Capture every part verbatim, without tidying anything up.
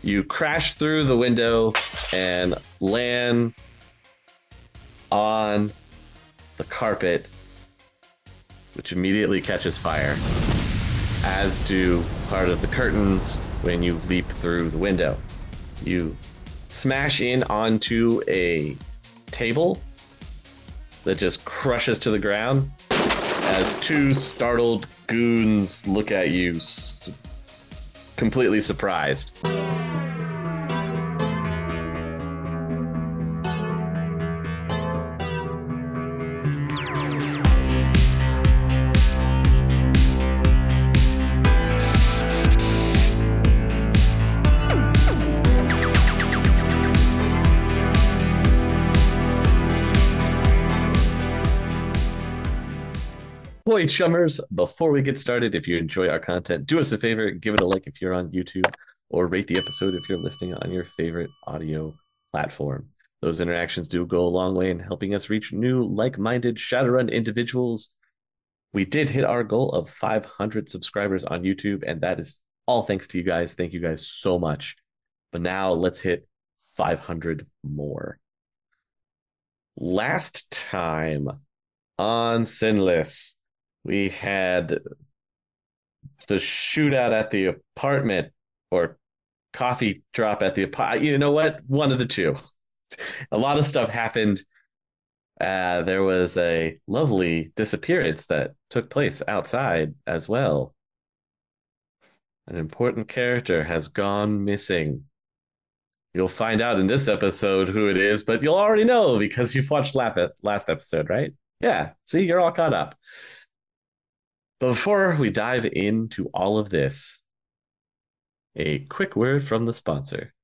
You crash through the window and land on the carpet, which immediately catches fire, as do part of the curtains when you leap through the window. You smash in onto a table that just crushes to the ground as two startled goons look at you, s- completely surprised. Boy, chummers, before we get started, if you enjoy our content, do us a favor, give it a like if you're on YouTube, or rate the episode if you're listening on your favorite audio platform. Those interactions do go a long way in helping us reach new, like-minded Shadowrun individuals. We did hit our goal of five hundred subscribers on YouTube, and that is all thanks to you guys. Thank you guys so much. But now let's hit five hundred more. Last time on Sinless, we had the shootout at the apartment, or coffee drop at the apartment. You know what? One of the two. A lot of stuff happened. Uh, there was a lovely disappearance that took place outside as well. An important character has gone missing. You'll find out in this episode who it is, but you'll already know because you've watched last episode, right? Yeah, see, you're all caught up. But before we dive into all of this, a quick word from the sponsor.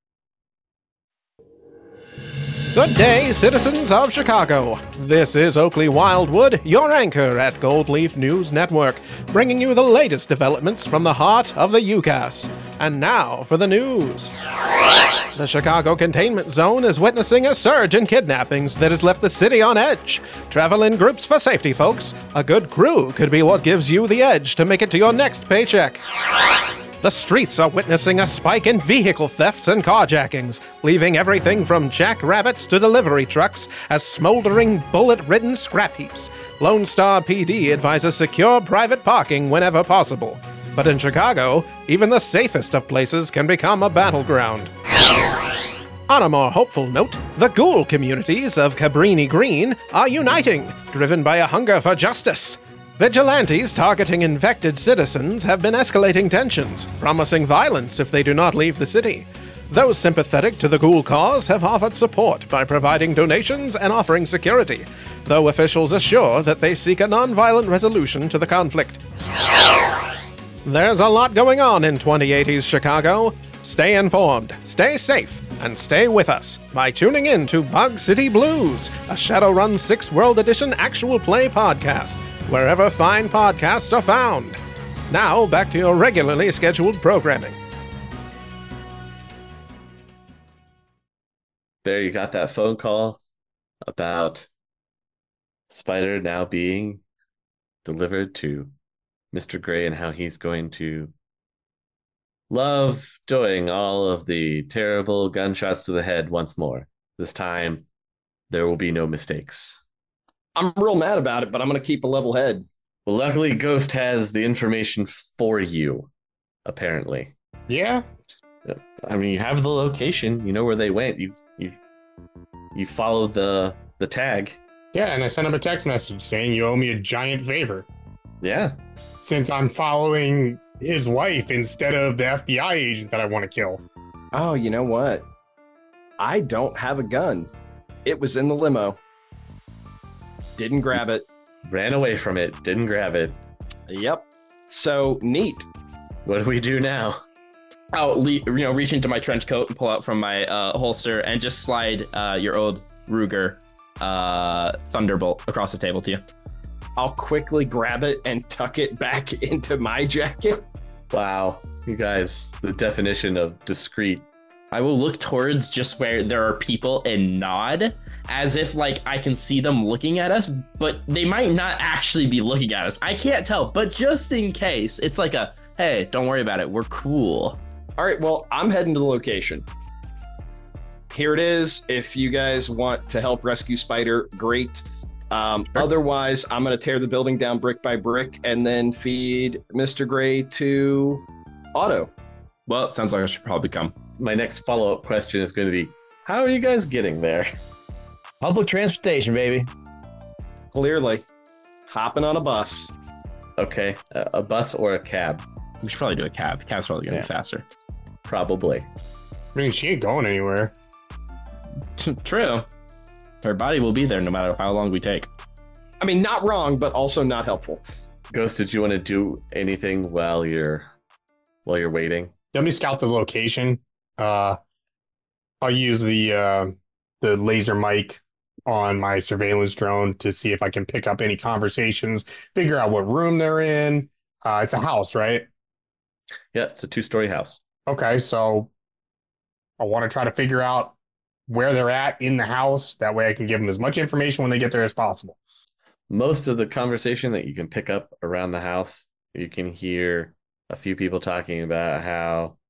Good day, citizens of Chicago. This is Oakley Wildwood, your anchor at Gold Leaf News Network, bringing you the latest developments from the heart of the UCAS. And now for the news. The Chicago Containment Zone is witnessing a surge in kidnappings that has left the city on edge. Travel in groups for safety, folks. A good crew could be what gives you the edge to make it to your next paycheck. The streets are witnessing a spike in vehicle thefts and carjackings, leaving everything from jackrabbits to delivery trucks as smoldering, bullet-ridden scrap heaps. Lone Star P D advises secure private parking whenever possible. But in Chicago, even the safest of places can become a battleground. On a more hopeful note, the ghoul communities of Cabrini Green are uniting, driven by a hunger for justice. Vigilantes targeting infected citizens have been escalating tensions, promising violence if they do not leave the city. Those sympathetic to the ghoul cause have offered support by providing donations and offering security, though officials assure that they seek a non-violent resolution to the conflict. There's a lot going on in twenty eighties Chicago. Stay informed, stay safe, and stay with us by tuning in to Bug City Blues, a Shadowrun sixth World Edition actual play podcast, wherever fine podcasts are found. Now, back to your regularly scheduled programming. There, you got that phone call about Spider now being delivered to Mister Gray and how he's going to love doing all of the terrible gunshots to the head once more. This time, there will be no mistakes. I'm real mad about it, but I'm going to keep a level head. Well, luckily, Ghost has the information for you, apparently. Yeah. I mean, you have the location. You know where they went. You you you followed the the tag. Yeah, and I sent him a text message saying you owe me a giant favor. Yeah. Since I'm following his wife instead of the F B I agent that I want to kill. Oh, you know what? I don't have a gun. It was in the limo. Didn't grab it. Ran away from it. Didn't grab it. Yep. So neat. What do we do now? I'll le- you know, reach into my trench coat and pull out from my uh, holster and just slide uh, your old Ruger uh, Thunderbolt across the table to you. I'll quickly grab it and tuck it back into my jacket. Wow. You guys, the definition of discreet. I will look towards just where there are people and nod as if like I can see them looking at us, but they might not actually be looking at us. I can't tell, but just in case, it's like a, hey, don't worry about it. We're cool. All right, well, I'm heading to the location. Here it is. If you guys want to help rescue Spider, great. Um, Sure. Otherwise, I'm going to tear the building down brick by brick and then feed Mister Gray to Otto. Well, it sounds like I should probably come. My next follow-up question is going to be, how are you guys getting there? Public transportation, baby. Clearly, hopping on a bus. Okay, a, a bus or a cab? We should probably do a cab. Cab's probably gonna Yeah. be faster. Probably. I mean, she ain't going anywhere. True. Her body will be there no matter how long we take. I mean, not wrong, but also not helpful. Ghost, did you want to do anything while you're while you're waiting? Let me scout the location. Uh, I'll use the uh, the laser mic on my surveillance drone to see if I can pick up any conversations, figure out what room they're in. Uh, it's a house, right? Yeah, it's a two-story house. Okay, so I want to try to figure out where they're at in the house. That way I can give them as much information when they get there as possible. Most of the conversation that you can pick up around the house, you can hear a few people talking about how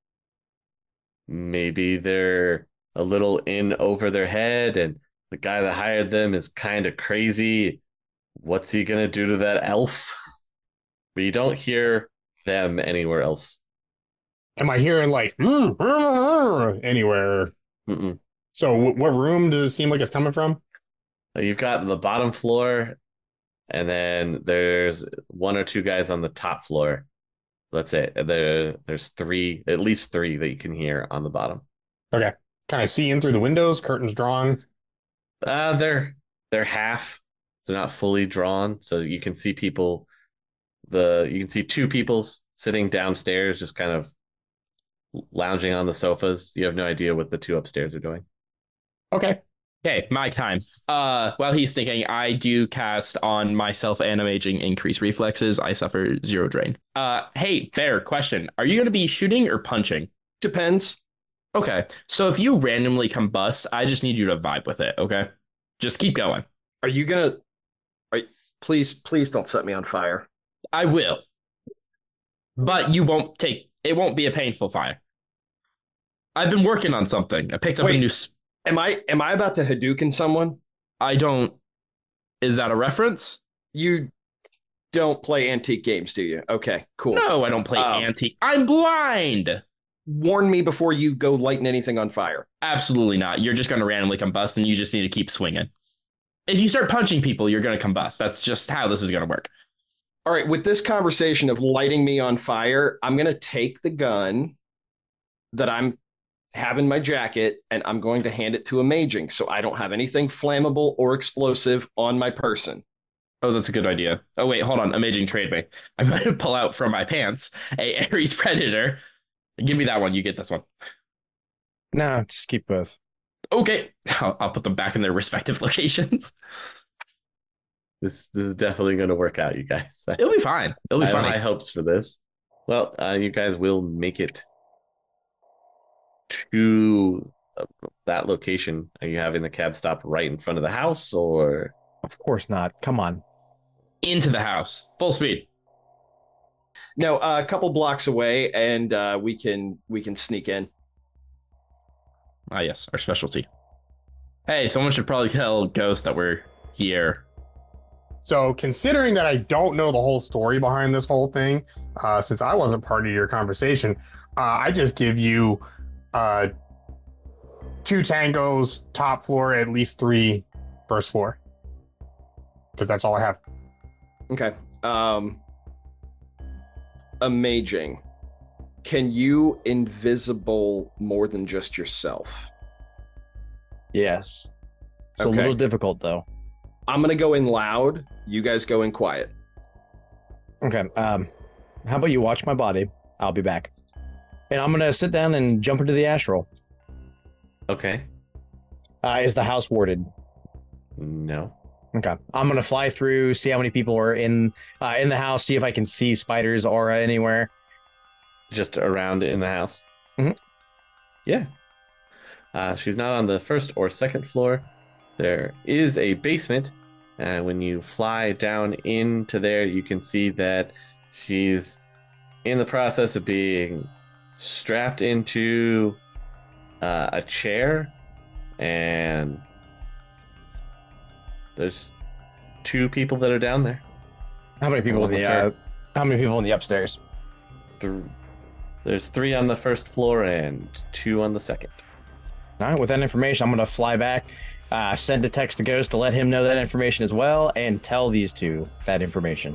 maybe they're a little in over their head and the guy that hired them is kind of crazy. What's he going to do to that elf? But you don't hear them anywhere else. Am I hearing like "Mm, mm, mm," anywhere? Mm-mm. So w- what room does it seem like it's coming from? You've got the bottom floor, and then there's one or two guys on the top floor. That's it. There, there's three, at least three that you can hear on the bottom. Okay. Can I see in through the windows? Curtains drawn? Uh, they're they're half, so not fully drawn. So you can see people. The you can see two people sitting downstairs, just kind of lounging on the sofas. You have no idea what the two upstairs are doing. Okay. Okay, my time. Uh, while he's thinking, I do cast on myself and Amazing increase reflexes. I suffer zero drain. Uh, hey, Bear, question. Are you going to be shooting or punching? Depends. Okay, so if you randomly combust, I just need you to vibe with it, okay? Just keep going. Are you going to... Are, please, please don't set me on fire. I will. But you won't take... It won't be a painful fire. I've been working on something. I picked up Wait. a new... s- Am I am I about to Hadouken someone? I don't... Is that a reference? You don't play antique games, do you? Okay, cool. No, I don't play Um, antique. I'm blind! Warn me before you go lighting anything on fire. Absolutely not. You're just going to randomly combust and you just need to keep swinging. If you start punching people, you're going to combust. That's just how this is going to work. All right, with this conversation of lighting me on fire, I'm going to take the gun that I'm have in my jacket and I'm going to hand it to Amazing so I don't have anything flammable or explosive on my person. Oh, that's a good idea. Oh, wait, hold on. Amazing, trade me. I'm going to pull out from my pants a Ares Predator. Give me that one. You get this one. No, just keep both. Okay. I'll, I'll put them back in their respective locations. This, this is definitely going to work out, you guys. It'll be fine. It'll be I have funny. high hopes for this. Well, uh, you guys will make it to uh, that location. Are you having the cab stop right in front of the house, or Of course not. Come on. Into the house. Full speed. No, uh, a couple blocks away and uh, we can we can sneak in. Ah, yes. Our specialty. Hey, someone should probably tell Ghost that we're here. So considering that I don't know the whole story behind this whole thing, uh, since I wasn't part of your conversation, uh, I just give you uh, two tangos, top floor, at least three first floor. Because that's all I have. Okay. Um Amazing. Can you invisible more than just yourself? Yes. It's Okay. a little difficult, though. I'm gonna go in loud. You guys go in quiet. Okay. Um, how about you watch my body? I'll be back. And I'm going to sit down and jump into the astral. okay? Uh, is the house warded? No. Okay. I'm going to fly through, see how many people are in uh, in the house, see if I can see Spider's aura anywhere. Just around in the house. Mhm. Yeah. Uh, she's not on the first or second floor. There is a basement. And when you fly down into there, you can see that she's in the process of being strapped into uh, a chair, and there's two people that are down there. How many people in the uh, how many people in the upstairs? Th- There's three on the first floor and two on the second. All right, with that information, I'm gonna fly back, uh, send a text to Ghost to let him know that information as well, and tell these two that information.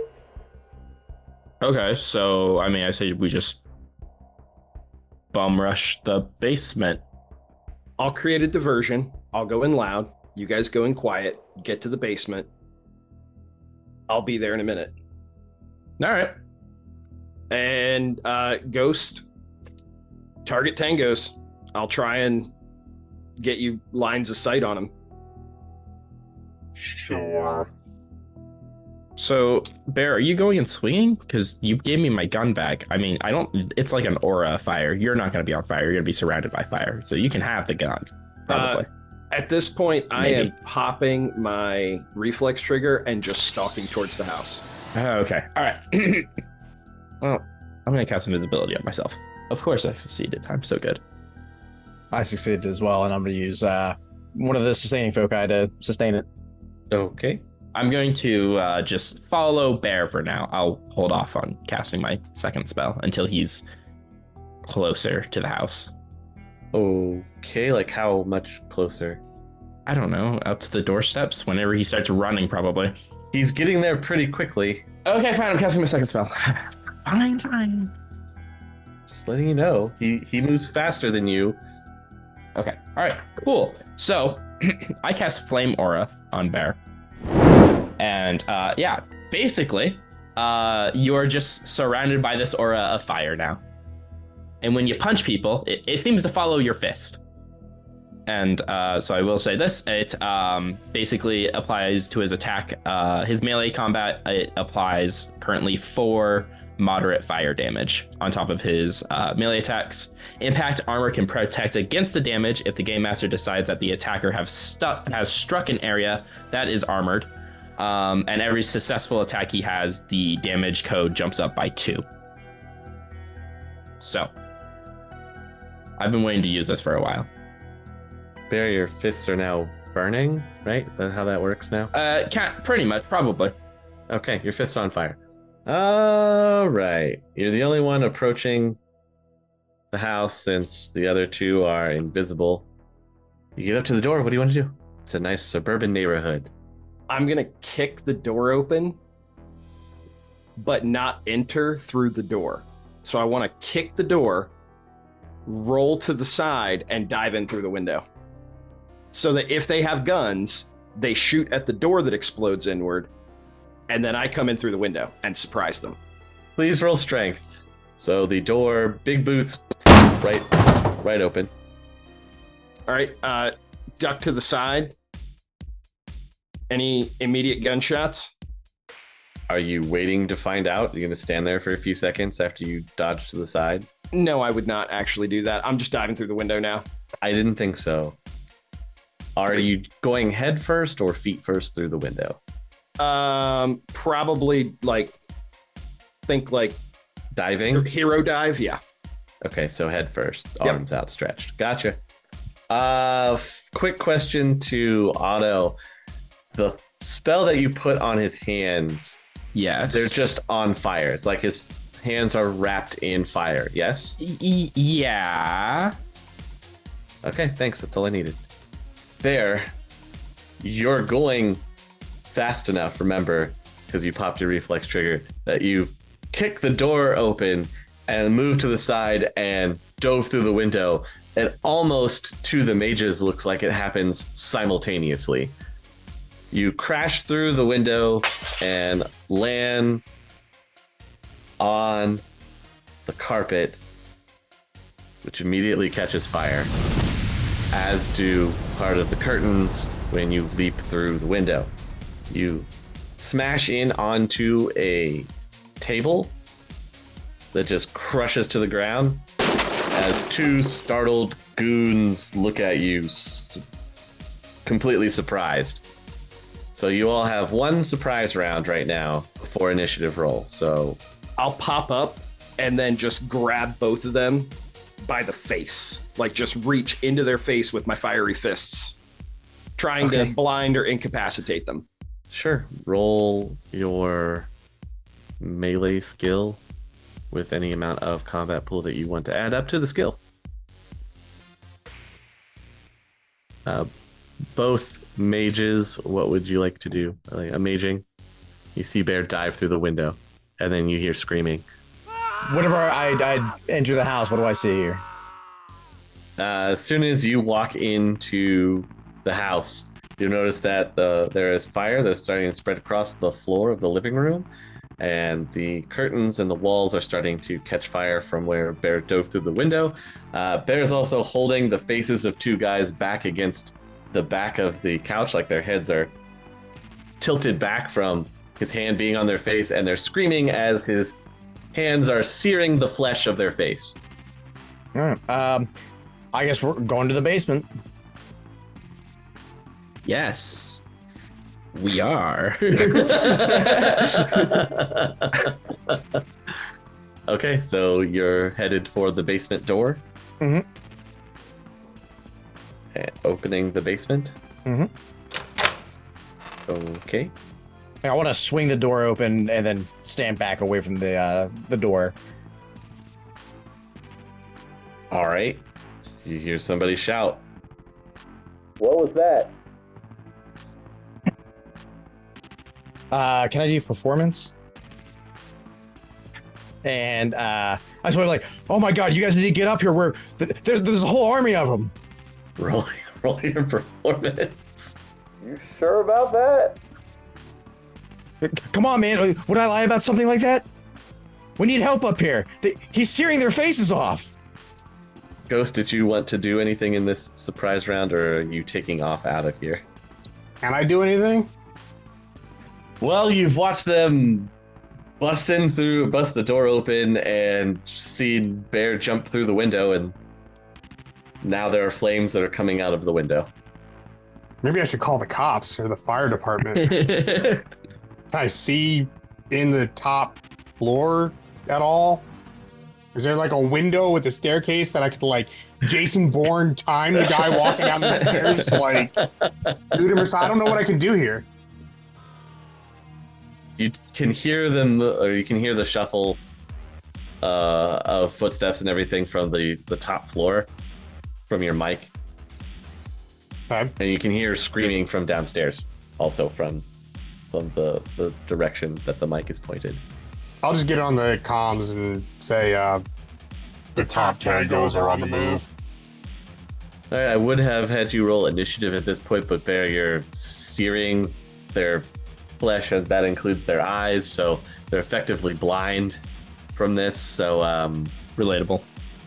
Okay, so I mean, I say we just bum rush the basement. I'll create a diversion. I'll go in loud. You guys go in quiet. Get to the basement. I'll be there in a minute. All right. And uh, Ghost, target Tangos. I'll try and get you lines of sight on him. Sure. So, Bear, are you going and swinging? Because you gave me my gun back. I mean, I don't. It's like an aura of fire. You're not going to be on fire. You're going to be surrounded by fire. So you can have the gun. Probably. Uh, at this point, I Maybe. am popping my reflex trigger and just stalking towards the house. Oh, okay. All right. Well, I'm going to cast invisibility on myself. Of course, I succeeded. I'm so good. I succeeded as well, and I'm gonna use uh, one of the sustaining foci to sustain it. Okay. I'm going to uh, just follow Bear for now. I'll hold off on casting my second spell until he's closer to the house. Okay, like how much closer? I don't know, up to the doorsteps whenever he starts running, probably. He's getting there pretty quickly. Okay, fine. I'm casting my second spell. Fine, fine. Just letting you know, he he moves faster than you. Okay. All right. Cool. So I cast Flame Aura on Bear. And uh, yeah, basically, uh, you're just surrounded by this aura of fire now. And when you punch people, it, it seems to follow your fist. And uh, so I will say this, it um, basically applies to his attack. Uh, his melee combat, it applies currently four moderate fire damage on top of his uh, melee attacks. Impact armor can protect against the damage if the game master decides that the attacker have stuck has struck an area that is armored. Um, and every successful attack he has, the damage code jumps up by two. So, I've been waiting to use this for a while. Bear, your fists are now burning, right? Is that how that works now? Uh, can't pretty much, probably. Okay, your fists are on fire. All right. You're the only one approaching the house since the other two are invisible. You get up to the door. What do you want to do? It's a nice suburban neighborhood. I'm going to kick the door open, but not enter through the door. So I want to kick the door, roll to the side, and dive in through the window. So that if they have guns, they shoot at the door that explodes inward, and then I come in through the window and surprise them. Please roll strength. So the door, big boots, right, right open. All right, uh, duck to the side. Any immediate gunshots? Are you waiting to find out? You're going to stand there for a few seconds after you dodge to the side? No, I would not actually do that. I'm just diving through the window now. I didn't think so. Are you going head first or feet first through the window? Um, probably like, think like Diving? hero dive. Yeah. Okay, so head first, Yep. arms outstretched. Gotcha. Uh, f- quick question to Otto. The spell that you put on his hands, Yes. they're just on fire. It's like his hands are wrapped in fire. Yes? Y- yeah. Okay, thanks. That's all I needed. There, you're going fast enough, remember, because you popped your reflex trigger, that you've kicked the door open and moved to the side and dove through the window. It almost, to the mages, looks like it happens simultaneously. You crash through the window and land on the carpet, which immediately catches fire, as do part of the curtains when you leap through the window. You smash in onto a table that just crushes to the ground as two startled goons look at you, s- completely surprised. So you all have one surprise round right now before initiative roll. So I'll pop up and then just grab both of them by the face. Like just reach into their face with my fiery fists, trying Okay. to blind or incapacitate them. Sure. Roll your melee skill with any amount of combat pool that you want to add up to the skill. Uh, both mages, what would you like to do? Like a maging? You see Bear dive through the window, and then you hear screaming. Whenever I, I enter the house, what do I see here? Uh, as soon as you walk into the house, you notice that the there is fire that's starting to spread across the floor of the living room, and the curtains and the walls are starting to catch fire from where Bear dove through the window. Uh, Bear's also holding the faces of two guys back against the back of the couch, like their heads are tilted back from his hand being on their face, and they're screaming as his hands are searing the flesh of their face. All right. Um, I guess we're going to the basement. Yes, we are. Okay, so you're headed for the basement door. Mhm. And opening the basement. Mhm. Okay. I want to swing the door open and then stand back away from the uh, the door. All right. You hear somebody shout. What was that? Uh, can I do performance? And uh, I swear, like, oh my god, you guys need to get up here. We're th- there's there's a whole army of them. Roll, roll your performance. You sure about that? Come on, man. Would I lie about something like that? We need help up here. They, he's searing their faces off. Ghost, did you want to do anything in this surprise round, or are you taking off out of here? Can I do anything? Well, you've watched them bust in through, bust the door open, and seen Bear jump through the window, and now there are flames that are coming out of the window. Maybe I should call the cops or the fire department. Can I see in the top floor at all? Is there like a window with a staircase that I could like Jason Bourne time the guy walking down the stairs to like shoot him or so? I don't know what I can do here. You can hear them, or you can hear the shuffle uh, of footsteps and everything from the, the top floor from your mic. Okay. And you can hear screaming from downstairs, also from from the, the direction that the mic is pointed. I'll just get on the comms and say uh, the top tangos are on the move. All right, I would have had you roll initiative at this point, but Bear, you're searing their flesh, and that includes their eyes, so they're effectively blind from this. So, um, Relatable.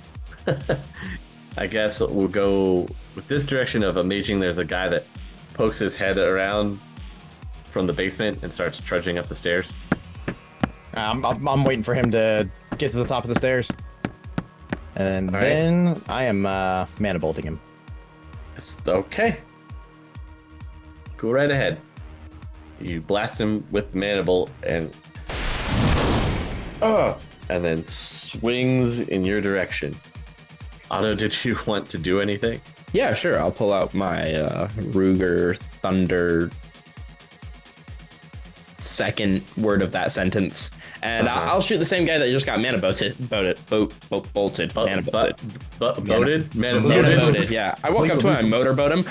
I guess we'll go with this direction of imaging. There's a guy that pokes his head around from the basement and starts trudging up the stairs. I'm, I'm, I'm waiting for him to get to the top of the stairs. And All right. then I am uh, mana bolting him. It's okay. Go right ahead. You blast him with the mana bolt and oh, and then swings in your direction. Otto, did you want to do anything? Yeah, sure. I'll pull out my uh, Ruger Thunder second word of that sentence, and Uh-huh. I'll, I'll shoot the same guy that just got mana bolted, bolted, boat, boat, bolted, But, mana bolted, but, but boated? Mana mana boated? bolted. Yeah, I walk up to him, I motorboat him.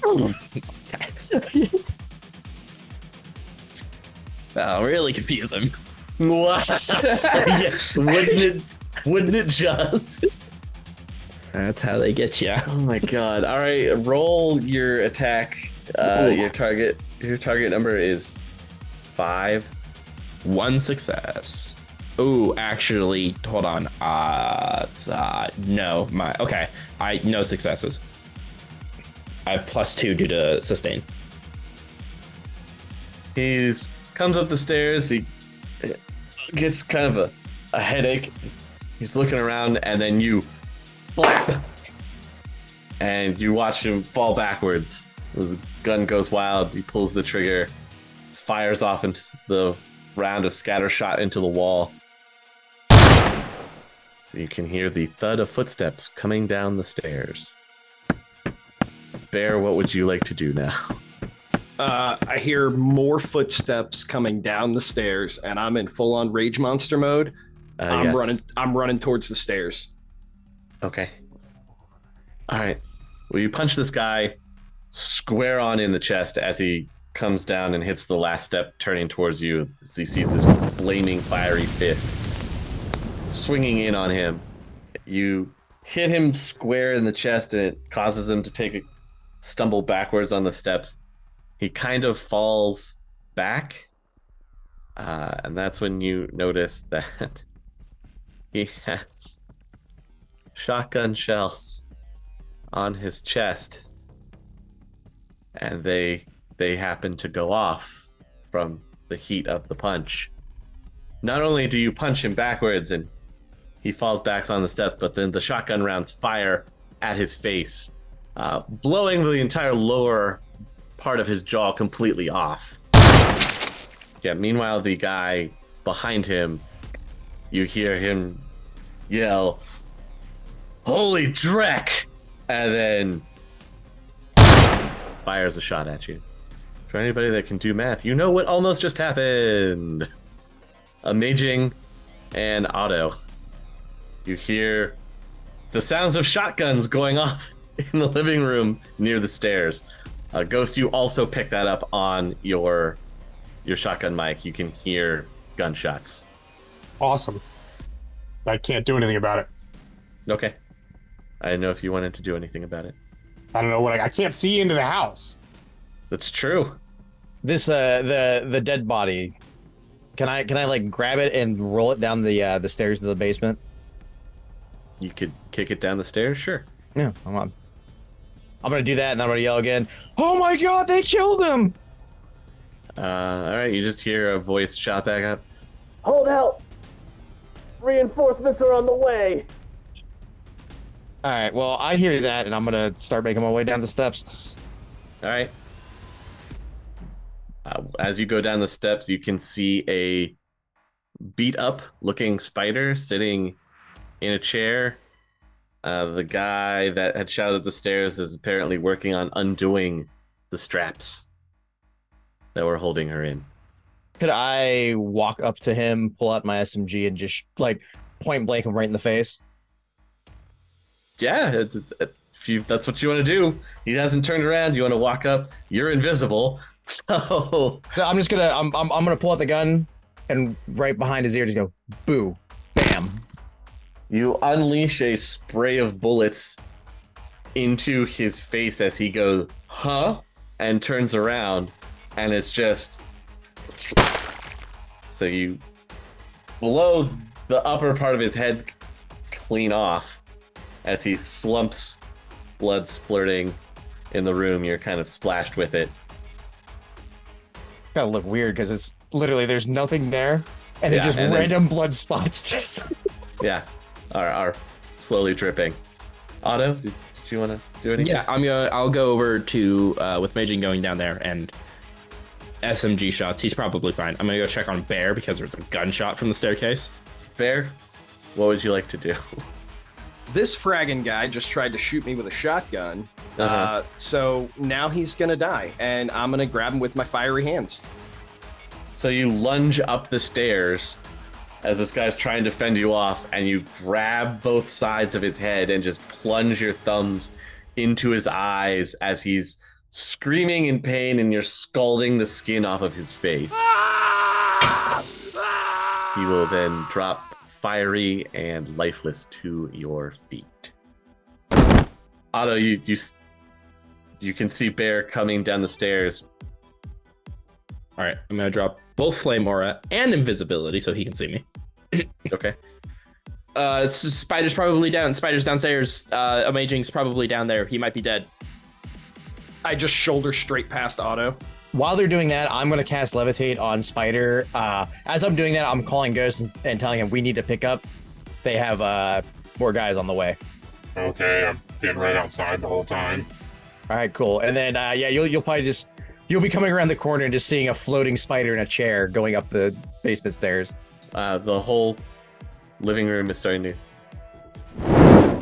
That'll really confuse him. Wow. Yeah, wouldn't it? Wouldn't it just? That's how they get you. Oh my god! All right, roll your attack. Uh, Ooh. your target. Your target number is five. One success. Ooh, actually, hold on. Uh, it's, uh, no, my okay. I no successes. I have plus two due to sustain. He's comes up the stairs. He gets kind of a, a headache. He's looking around, and then you flap, and you watch him fall backwards. The gun goes wild. He pulls the trigger, fires off into the round of scatter shot into the wall. You can hear the thud of footsteps coming down the stairs. Bear, what would you like to do now? Uh, I hear more footsteps coming down the stairs, and I'm in full-on rage monster mode. Uh, I'm yes. running. I'm running towards the stairs. Okay. All right. Well, you punch this guy square on in the chest as he comes down and hits the last step, turning towards you as he sees this flaming, fiery fist swinging in on him. You hit him square in the chest, and it causes him to take a stumble backwards on the steps. He kind of falls back, uh, and that's when you notice that he has shotgun shells on his chest, and they they happen to go off from the heat of the punch. Not only do you punch him backwards and he falls back on the steps, but then the shotgun rounds fire at his face, uh, blowing the entire lower part of his jaw completely off. Yeah, meanwhile, the guy behind him, you hear him yell, "Holy Drek!" and then fires a shot at you. For anybody that can do math, you know what almost just happened. Amazing and Otto. You hear the sounds of shotguns going off in the living room near the stairs. Uh, Ghost, you also pick that up on your your shotgun mic. You can hear gunshots. Awesome. I can't do anything about it. Okay. I didn't know if you wanted to do anything about it. I don't know what I, I can't see into the house. That's true. This uh the the dead body. Can I can I like grab it and roll it down the uh, the stairs to the basement? You could kick it down the stairs, sure. Yeah, I'm on. I'm gonna do that, and I'm gonna yell again. Oh my God! They killed him! Uh, all right, you just hear a voice shout back up. Hold out! Reinforcements are on the way! All right. Well, I hear that, and I'm gonna start making my way down the steps. All right. Uh, as you go down the steps, you can see a beat up looking spider sitting in a chair. Uh, the guy that had shouted the stairs is apparently working on undoing the straps that were holding her in. Could I walk up to him, pull out my S M G, and just like point blank him right in the face? Yeah, it, it, if you, that's what you want to do. He hasn't turned around. You want to walk up. You're invisible. So, So I'm just gonna I'm I'm, I'm gonna pull out the gun and right behind his ear just go boo, bam. you unleash a spray of bullets into his face as he goes, huh? And turns around, and it's just... So you blow the upper part of his head clean off as he slumps, blood splurting in the room. You're kind of splashed with it. Gotta look weird because it's literally there's nothing there, and Yeah, it just and then- random blood spots just. Yeah, are, are slowly dripping. Otto, did, did you want to do anything? Yeah, I'm gonna. I'll go over to uh, with Majin going down there and S M G shots. He's probably fine. I'm gonna go check on Bear because there's a gunshot from the staircase. Bear, what would you like to do? This fragging guy just tried to shoot me with a shotgun. uh Uh-huh. So now he's gonna die, and I'm gonna grab him with my fiery hands. So you lunge up the stairs as this guy's trying to fend you off, and you grab both sides of his head and just plunge your thumbs into his eyes as he's screaming in pain, and you're scalding the skin off of his face. He will then drop fiery and lifeless to your feet. Otto, you you you can see Bear coming down the stairs. All right, I'm gonna drop both flame aura and invisibility so he can see me. Okay. Uh, S- Spider's probably down. Spider's downstairs. Uh, Amazing's probably down there. He might be dead. I just shoulder straight past Otto. While they're doing that, I'm gonna cast Levitate on Spider. Uh, as I'm doing that, I'm calling Ghost and telling him we need to pick up. They have uh, more guys on the way. Okay, I've been right outside the whole time. All right, cool. And then uh, yeah, you'll you'll probably just you'll be coming around the corner and just seeing a floating spider in a chair going up the basement stairs. Uh, the whole living room is starting to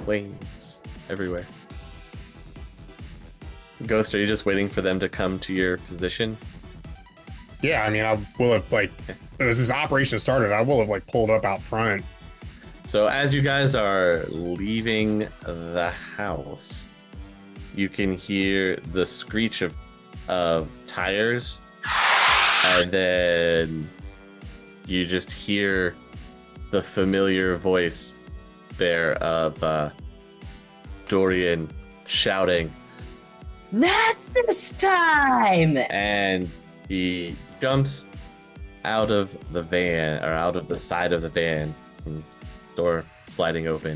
flames everywhere. Ghost, are you just waiting for them to come to your position? Yeah, I mean, I will have, like, as this operation started, I will have, like, pulled up out front. So as you guys are leaving the house, you can hear the screech of of tires, and then you just hear the familiar voice there of uh, Dorian shouting, "Not this time!" and he jumps out of the van, or out of the side of the van, door sliding open,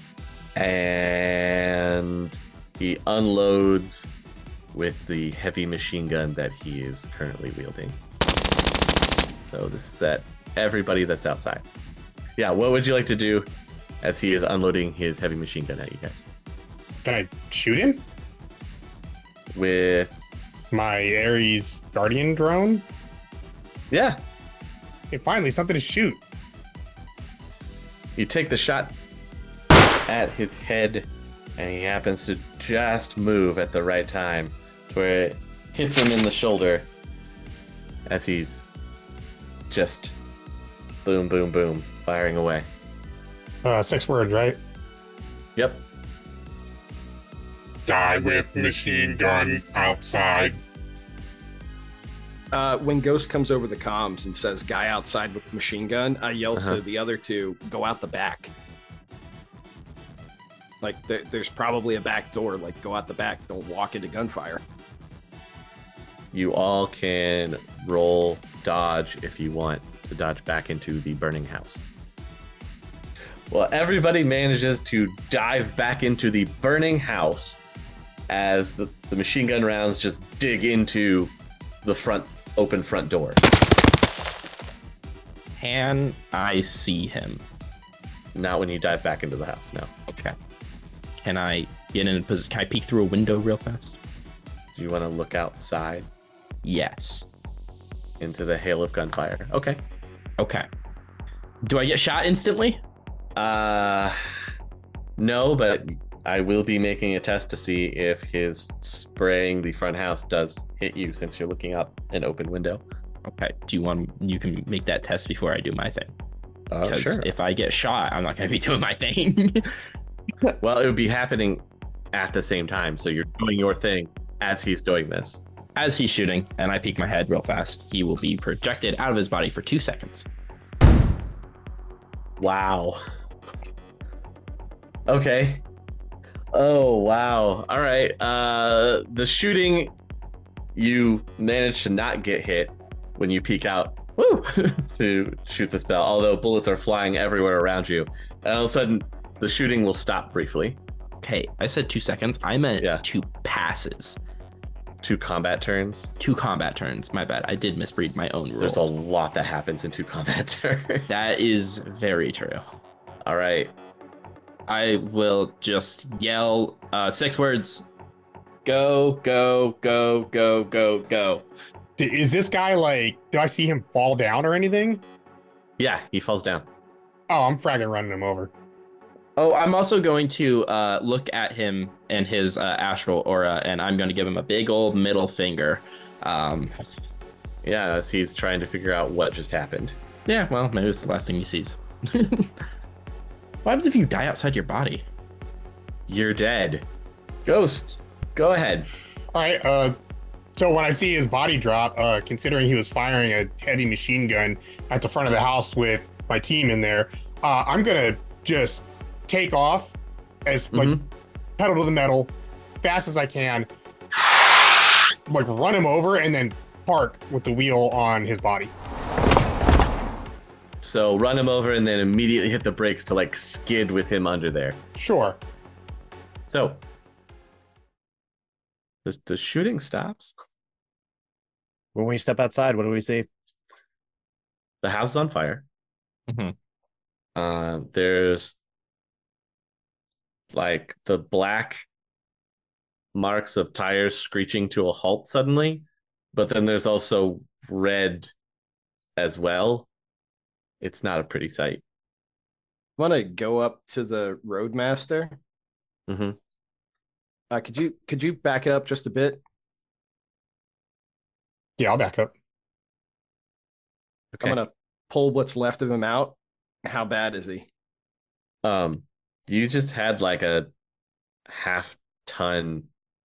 and he unloads with the heavy machine gun that he is currently wielding. So this is at everybody that's outside. Yeah, what would you like to do as he is unloading his heavy machine gun at you guys? Can I shoot him? With my Ares Guardian drone? Yeah. Okay, finally, something to shoot. You take the shot at his head, and he happens to just move at the right time to where it hits him in the shoulder as he's just boom, boom, boom, firing away. Uh, six words, right? Yep. Die with machine gun outside. Uh, when Ghost comes over the comms and says, "Guy outside with the machine gun," I yell Uh-huh. to the other two, "Go out the back." Like, there, there's probably a back door. Like, go out the back. Don't walk into gunfire. You all can roll dodge if you want to dodge back into the burning house. Well, everybody manages to dive back into the burning house as the, the machine gun rounds just dig into the front open front door. Can I see him? Not when you dive back into the house, no. Okay. Can I get in a position? Can I peek through a window real fast? Do you want to look outside Yes. into the hail of gunfire? Okay. Okay. Do I get shot instantly? Uh, no, but I will be making a test to see if his spraying the front house does hit you since you're looking up an open window. Okay. Do you want? You can make that test before I do my thing. Oh, Because sure. if I get shot, I'm not going to be doing my thing. Well, it would be happening at the same time, so you're doing your thing as he's doing this. As he's shooting, and I peek my head real fast, he will be projected out of his body for two seconds. Wow. Okay. Oh, wow. All right. Uh, the shooting, you managed to not get hit when you peek out Woo! to shoot the spell, although bullets are flying everywhere around you. And all of a sudden, the shooting will stop briefly. Okay, I said two seconds. I meant Yeah. two passes. Two combat turns. Two combat turns. My bad. I did misread my own rules. There's a lot that happens in two combat turns. That is very true. All right. I will just yell uh, six words. Go, go, go, go, go, go. D- Is this guy, like, do I see him fall down or anything? Yeah, he falls down. Oh, I'm fragging running him over. Oh, I'm also going to uh, look at him and his uh, astral aura, and I'm going to give him a big old middle finger. Um, Yeah, as he's trying to figure out what just happened. yeah, well, maybe it's the last thing he sees. What happens if you die outside your body? You're dead. Ghost, go ahead. All right, uh, so when I see his body drop, uh, considering he was firing a heavy machine gun at the front of the house with my team in there, uh, I'm gonna just take off as like Mhm. pedal to the metal, fast as I can, like run him over and then park with the wheel on his body. So run him over and then immediately hit the brakes to like skid with him under there. Sure. So the, the shooting stops. When we step outside, what do we see? The house is on fire. Mhm. Uh, there's like the black marks of tires screeching to a halt suddenly, but then there's also red as well. It's not a pretty sight. Want to go up to the roadmaster Mm-hmm. Uh, could you could you back it up just a bit? Yeah, I'll back up. Okay. I'm gonna pull what's left of him out. How bad is he? Um, you just had like a half ton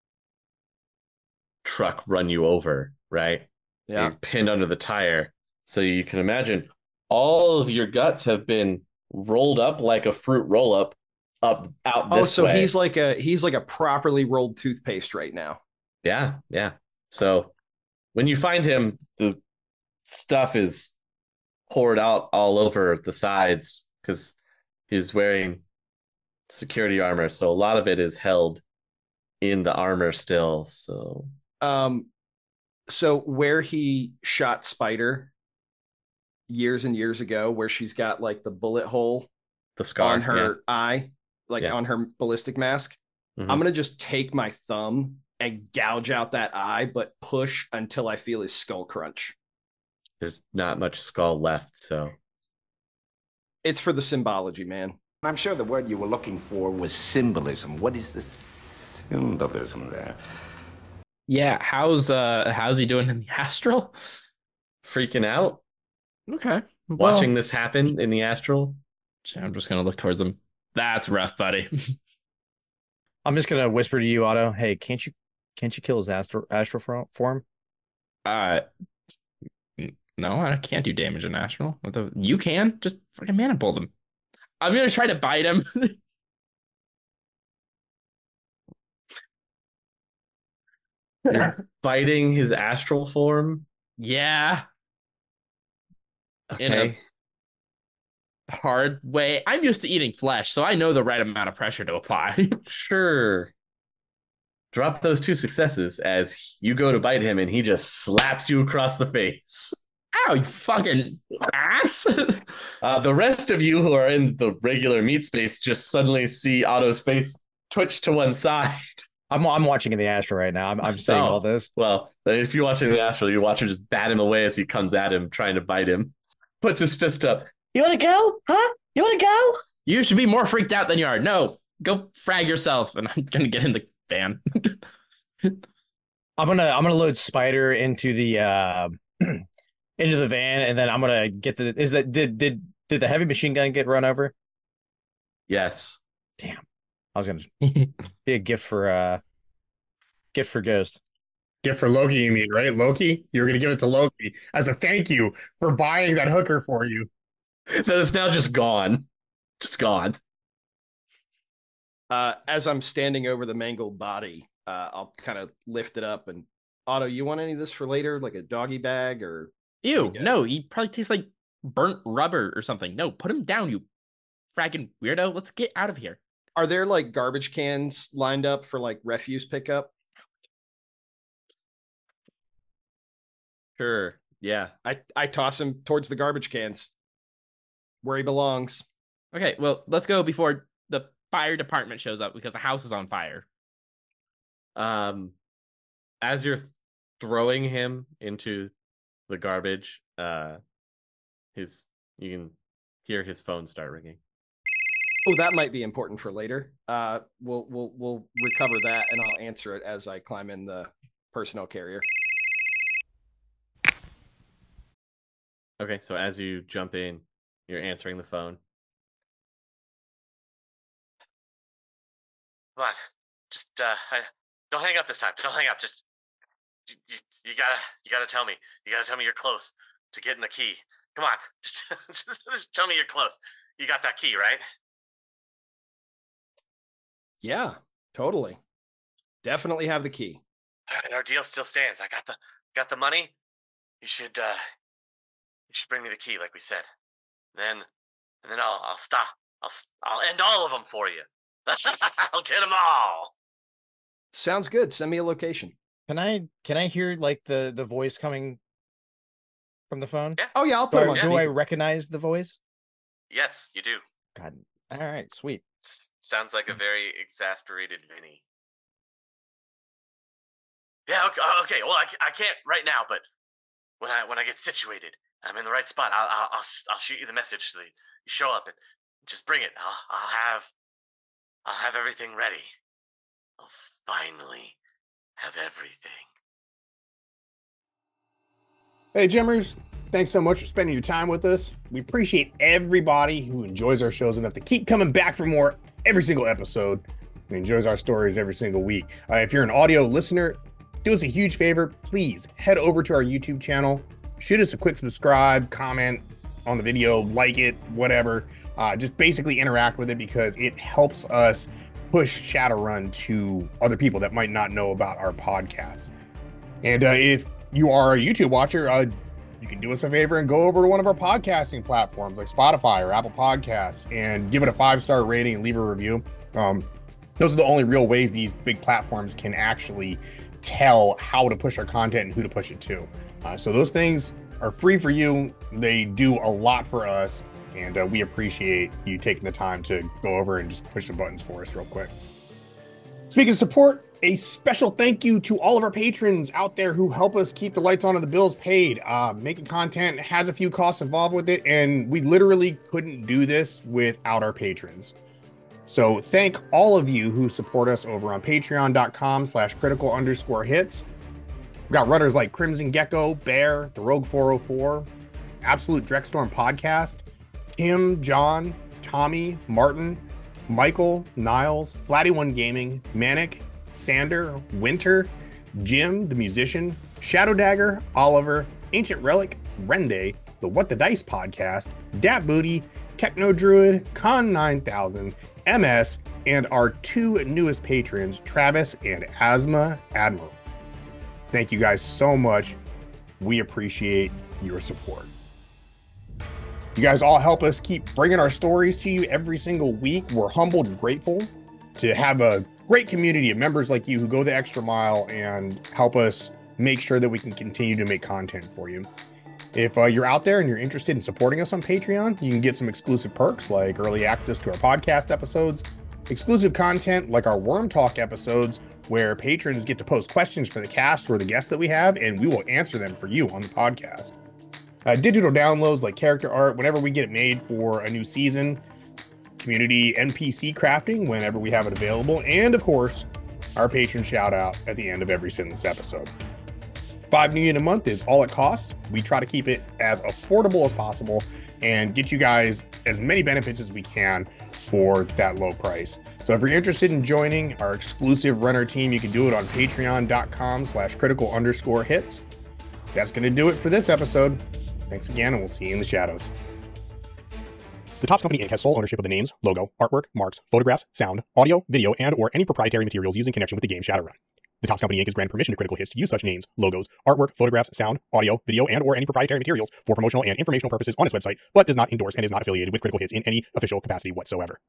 truck run you over, right? Yeah. You're pinned under the tire. So you can imagine all of your guts have been rolled up like a fruit roll up up out Oh, this so way. he's like a he's like a properly rolled toothpaste right now. Yeah, yeah. So when you find him, the stuff is poured out all over the sides because he's wearing security armor. So a lot of it is held in the armor still. So Um, so where he shot Spider years and years ago, where she's got like the bullet hole the scar on her yeah. eye, like Yeah. on her ballistic mask, Mhm. I'm gonna just take my thumb and gouge out that eye, but push until I feel his skull crunch. There's not much skull left, so It's for the symbology, man. I'm sure the word you were looking for was symbolism. What is the symbolism there? Yeah, how's uh how's he doing in the astral? freaking out. Okay. Well, Watching this happen in the astral. I'm just gonna look towards him. That's rough, buddy. I'm just gonna whisper to you, Otto. Hey, can't you can't you kill his astral astral form? Uh, no, I can't do damage in astral. What the- You can just fucking manipull them. I'm gonna try to bite him. You're biting his astral form. Yeah, in Okay. a hard way. I'm used to eating flesh, so I know the right amount of pressure to apply. Sure. Drop those two successes as you go to bite him and he just slaps you across the face. Ow, you fucking ass! Uh, the rest of you who are in the regular meat space just suddenly see Otto's face twitch to one side. I'm I'm watching in the astral right now. I'm I'm seeing Oh. all this. Well, if you're watching the astral, you watch him just bat him away as he comes at him, trying to bite him. Puts his fist up. You want to go? Huh? You want to go? You should be more freaked out than you are. No, go frag yourself, and I'm gonna get in the van. I'm gonna I'm gonna load Spider into the uh into the van, and then I'm gonna get the is that did did did the heavy machine gun get run over? Yes. Damn. I was gonna be a gift for uh gift for Ghost. Gift for Loki, you mean, right? Loki? You're gonna give it to Loki as a thank you for buying that hooker for you. That is now just gone. Just gone. Uh, as I'm standing over the mangled body, uh, I'll kind of lift it up and Otto, you want any of this for later, like a doggy bag or? Ew, Okay. no, he probably tastes like burnt rubber or something. No, put him down, you fragging weirdo. Let's get out of here. Are there like garbage cans lined up for like refuse pickup? Sure. Yeah. I, I toss him towards the garbage cans where he belongs. Okay, well, let's go before the fire department shows up because the house is on fire. Um, as you're throwing him into the garbage, uh, his you can hear his phone start ringing. Oh, that might be important for later. Uh, we'll we'll we'll recover that, and I'll answer it as I climb in the personnel carrier. Okay, so as you jump in, you're answering the phone. Come on, just uh, I, don't hang up this time. Don't hang up. Just you, you, you gotta you gotta tell me. You gotta tell me you're close to getting the key. Come on, just, just tell me you're close. You got that key, right? Yeah, totally. Definitely have the key. All right, our deal still stands. I got the got the money. You should uh, you should bring me the key, like we said. Then and then I'll I'll stop. I'll I'll end all of them for you. I'll get them all. Sounds good. Send me a location. Can I can I hear like the the voice coming from the phone? Yeah. Oh yeah, I'll Do put I, him on do I speaker. recognize the voice? Yes, you do. God. All right, sweet. S- sounds like a very exasperated Vinny. Yeah. Okay. uh, okay. Well, I, I can't right now, but when I when I get situated, I'm in the right spot. I'll I'll I'll, s- I'll shoot you the message so that you show up and just bring it. I'll I'll have I'll have everything ready. I'll finally have everything. Hey, Jimmers, thanks so much for spending your time with us. We appreciate everybody who enjoys our shows enough to keep coming back for more every single episode and enjoys our stories every single week. Uh, if you're an audio listener, do us a huge favor. Please head over to our YouTube channel, shoot us a quick subscribe, comment on the video, like it, whatever. Uh, just basically interact with it because it helps us push Shadowrun to other people that might not know about our podcast. And uh, if you are a YouTube watcher, uh, you can do us a favor and go over to one of our podcasting platforms like Spotify or Apple Podcasts and give it a five-star rating and leave a review. Um, those are the only real ways these big platforms can actually tell how to push our content and who to push it to. Uh, so those things are free for you. They do a lot for us, and uh, we appreciate you taking the time to go over and just push the buttons for us real quick. Speaking of support, a special thank you to all of our patrons out there who help us keep the lights on and the bills paid. Uh, making content has a few costs involved with it, and we literally couldn't do this without our patrons. So thank all of you who support us over on patreon.com slash critical underscore hits. We've got runners like Crimson Gecko, Bear, The Rogue four oh four, Absolute Dreckstorm Podcast, Tim, John, Tommy, Martin, Michael, Niles, Flatty One Gaming, Manic, Sander, Winter, Jim, the musician, Shadow Dagger, Oliver, Ancient Relic, Rende, the What the Dice podcast, Dat Booty, Techno Druid, Con nine thousand, M S, and our two newest patrons, Travis and Asthma Admiral. Thank you guys so much. We appreciate your support. You guys all help us keep bringing our stories to you every single week. We're humbled and grateful to have a great community of members like you who go the extra mile and help us make sure that we can continue to make content for you. If uh, you're out there and you're interested in supporting us on Patreon, you can get some exclusive perks like early access to our podcast episodes, exclusive content like our Worm Talk episodes, where patrons get to post questions for the cast or the guests that we have, and we will answer them for you on the podcast. Uh, digital downloads like character art whenever we get it made for a new season, community N P C crafting whenever we have it available, and of course, our patron shout out at the end of every Sinless episode. Five new yen a month is all it costs. We try to keep it as affordable as possible and get you guys as many benefits as we can for that low price. So if you're interested in joining our exclusive runner team, you can do it on patreon.com slash critical underscore hits. That's going to do it for this episode. Thanks again, and we'll see you in the shadows. The Topps Company Incorporated has sole ownership of the names, logo, artwork, marks, photographs, sound, audio, video, and or any proprietary materials used in connection with the game Shadowrun. The Topps Company Incorporated is granted permission to Critical Hits to use such names, logos, artwork, photographs, sound, audio, video, and or any proprietary materials for promotional and informational purposes on its website, but does not endorse and is not affiliated with Critical Hits in any official capacity whatsoever.